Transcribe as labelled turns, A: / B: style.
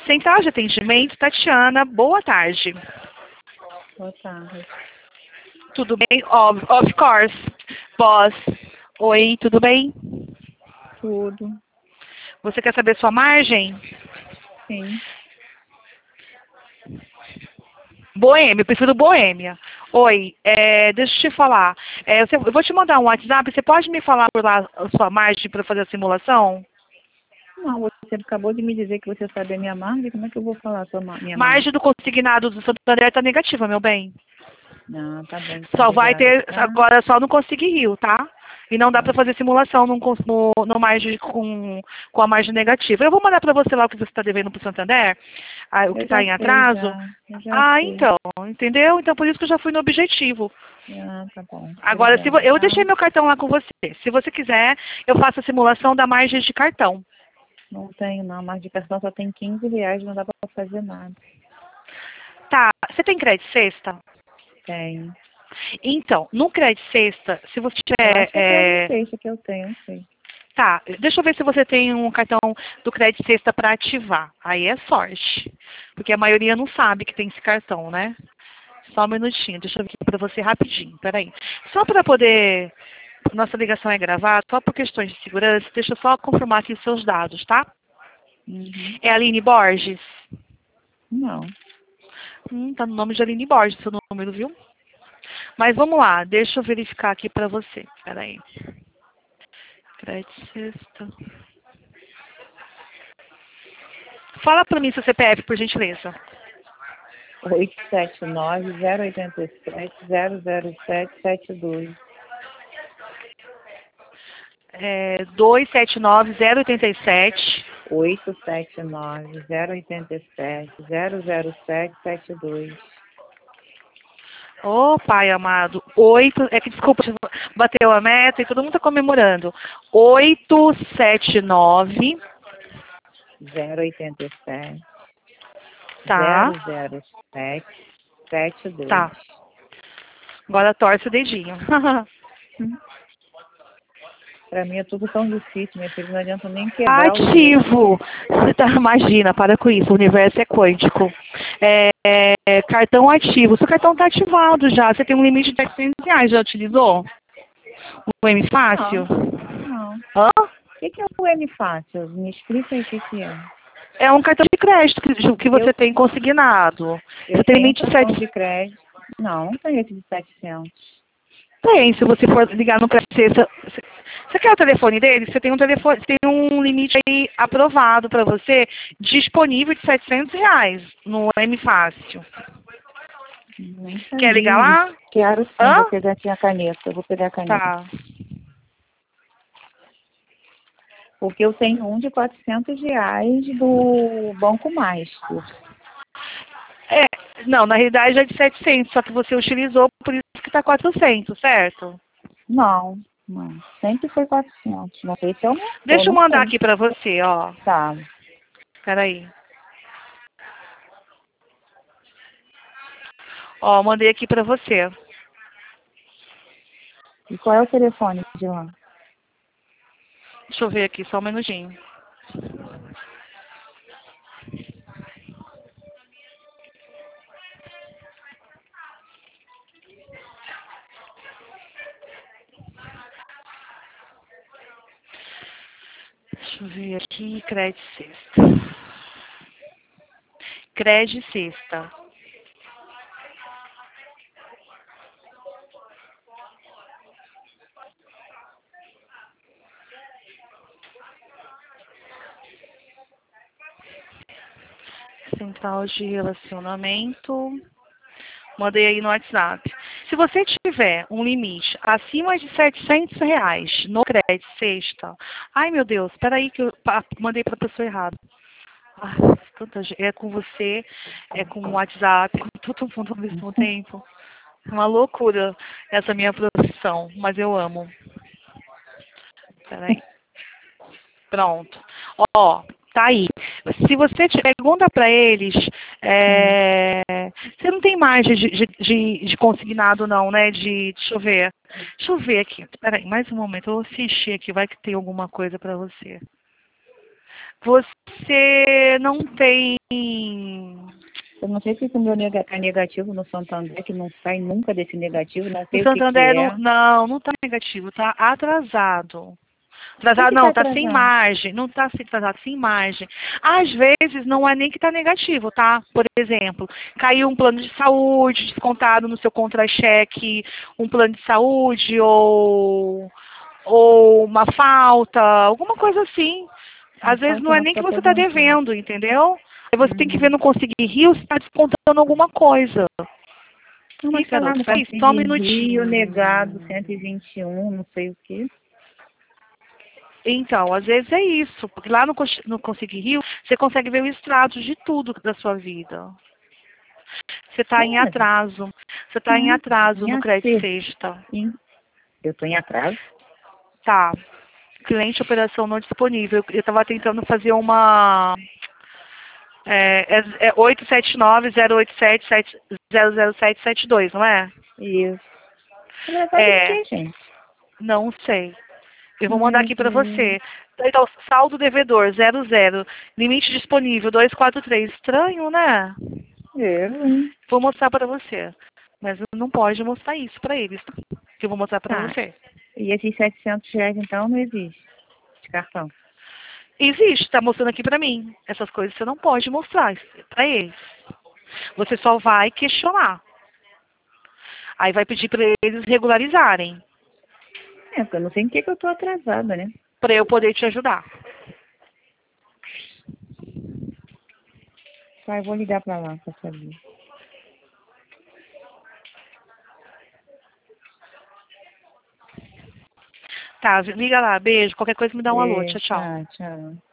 A: Central de atendimento, Tatiana, boa tarde.
B: Boa tarde.
A: Tudo bem? Of course. Boss. Oi, tudo bem?
B: Tudo.
A: Você quer saber sua margem?
B: Sim.
A: Boêmia, eu prefiro Boêmia. Oi, deixa eu te falar. Eu vou te mandar um WhatsApp, você pode me falar por lá a sua margem para fazer a simulação?
B: Não, você acabou de me dizer que você sabe a minha margem. Como é que eu vou falar a minha margem?
A: Margem do consignado do Santander está negativa, meu bem.
B: Não, tá bem. Então,
A: Só vai
B: obrigada,
A: ter,
B: tá?
A: agora só no Conseguir Rio, tá? E não dá
B: Tá.
A: para fazer simulação no margem com a margem negativa. Eu vou mandar para você lá o que você está devendo para o Santander, o que
B: Eu
A: está
B: já
A: em
B: sei,
A: atraso.
B: já. Eu já
A: Ah,
B: sei.
A: então, entendeu? Então por isso que eu já fui no objetivo.
B: Ah, tá bom.
A: Agora,
B: Obrigada,
A: eu
B: tá?
A: deixei meu cartão lá com você. Se você quiser, eu faço a simulação da margem de cartão.
B: Não tenho, não. Margem de cartão só tem R$ 15, não dá pra fazer nada.
A: Tá, você tem crédito sexta?
B: Tenho.
A: Então, no crédito sexta, se você
B: Eu
A: tiver...
B: acho que é crédito sexta que eu tenho, não sei.
A: Tá, deixa eu ver se você tem um cartão do crédito sexta para ativar. Aí é sorte. Porque a maioria não sabe que tem esse cartão, né? Só um minutinho, deixa eu ver aqui para você rapidinho, peraí. Só para poder... Nossa ligação é gravada, só por questões de segurança, deixa eu só confirmar aqui os seus dados, tá?
B: Uhum.
A: É Aline Borges?
B: Não.
A: Tá no nome de Aline Borges, seu número, viu? Mas vamos lá, deixa eu verificar aqui para você. Peraí. Crédito sexta. Fala para mim seu CPF, por gentileza.
B: 879-087-00772.
A: 279-087.
B: 879-087-00772.
A: Ô, pai amado. Desculpa, bateu a meta e todo mundo tá comemorando. 879,
B: 087
A: tá?
B: 007 72.
A: Tá. Agora torce o dedinho.
B: Para mim é tudo tão difícil, minha filha, não adianta nem quebrar o dedo.
A: Ativo. Imagina, para com isso, o universo é quântico. Cartão ativo. Seu cartão está ativado já. Você tem um limite de R$ 700. Já utilizou? O M Fácil?
B: Não, não.
A: Hã?
B: O que é o M Fácil? Me explica aí o que é.
A: É um cartão de crédito que você
B: Eu,
A: tem consignado.
B: eu
A: Você tem
B: tenho um
A: limite de
B: cartão
A: 700.
B: de crédito. Não, não tenho esse de 700.
A: Tem, se você for ligar no crédito. Você quer o telefone dele? Você tem um telefone, tem um limite aí aprovado para você, disponível de R$ 700 no M Fácil.
B: Nem
A: Quer ligar
B: sabia.
A: lá?
B: Quero sim,
A: Hã?
B: vou pegar aqui a caneta. Eu vou pegar a caneta.
A: Tá.
B: Porque eu tenho um de R$ 400 do Banco Master.
A: Não, na realidade é de 700, só que você utilizou, por isso que está 400, certo?
B: Não, não. Sempre foi 400. Não sei se aumentou,
A: Deixa eu
B: não
A: mandar
B: sei.
A: aqui para você, ó.
B: Tá.
A: Peraí. Ó, mandei aqui para você.
B: E qual é o telefone de lá?
A: Deixa eu ver aqui, só um minutinho. Deixa eu ver aqui, crédito sexta. Crédito sexta. Central de relacionamento. Mandei aí no WhatsApp. Se você tiver um limite acima de R$ 700 no crédito sexta. Ai, meu Deus, peraí que eu mandei para a pessoa errada. Ai, é com você, é com o WhatsApp, com todo mundo ao mesmo tempo. É uma loucura essa minha profissão, mas eu amo. Peraí. Pronto. Ó, tá aí. Se você pergunta para eles, você não tem margem de consignado não, né? Deixa eu ver. Deixa eu ver aqui. Peraí, mais um momento. Eu vou assistir aqui, vai que tem alguma coisa para você. você não tem...
B: Eu não sei se o meu tá negativo no Santander, que não sai nunca desse negativo, não
A: O
B: sei o que que
A: Santander
B: é.
A: não tá negativo, tá atrasado.
B: Por que
A: Atrasado
B: que tá
A: não, tá sem
B: atrasando?
A: margem. Não tá atrasado, sem margem. Às vezes não é nem que tá negativo, tá? Por exemplo, caiu um plano de saúde descontado no seu contra-cheque, um plano de saúde ou uma falta, alguma coisa assim.
B: Não
A: Às vezes
B: falta
A: não é
B: não,
A: nem
B: porque eu
A: que
B: tô
A: você está
B: aposentando.
A: devendo, entendeu? Aí você tem que ver
B: Uhum.
A: no Conseguir Rio se está descontando alguma coisa.
B: Não, mas
A: Isso,
B: tá lá
A: garoto,
B: no
A: peraí, só um
B: Conseguir Rio,
A: minutinho.
B: negado 121, não sei o quê.
A: Então, às vezes é isso, porque lá no Conseguir Rio, você consegue ver o extrato de tudo da sua vida. Você está em
B: É,
A: atraso. Você está em atraso
B: em
A: no crédito
B: AC.
A: sexta.
B: Eu tô em atraso.
A: Tá. Cliente operação não disponível. Eu estava tentando fazer uma... É 879-087-00772, não é?
B: Isso. Atrasado de
A: É,
B: quê, gente?
A: não sei. Eu vou mandar
B: Meu
A: aqui para
B: Deus.
A: você. Então, saldo devedor, 00. Limite disponível, 243. Estranho, né?
B: Eu, hein?
A: Vou mostrar para você. Mas não pode mostrar isso para eles, tá? Que eu vou mostrar para
B: Tá.
A: você.
B: E esses R$ 700, então, não existe de cartão.
A: Existe, está mostrando aqui para mim. Essas coisas você não pode mostrar para eles. Você só vai questionar. Aí vai pedir para eles regularizarem,
B: É, porque eu não sei em que eu tô atrasada, né?
A: para eu poder te ajudar.
B: Tá, eu vou ligar pra lá pra saber.
A: Tá, liga lá, beijo. Qualquer coisa me dá um alô. Tchau, tchau.
B: Tá, tchau.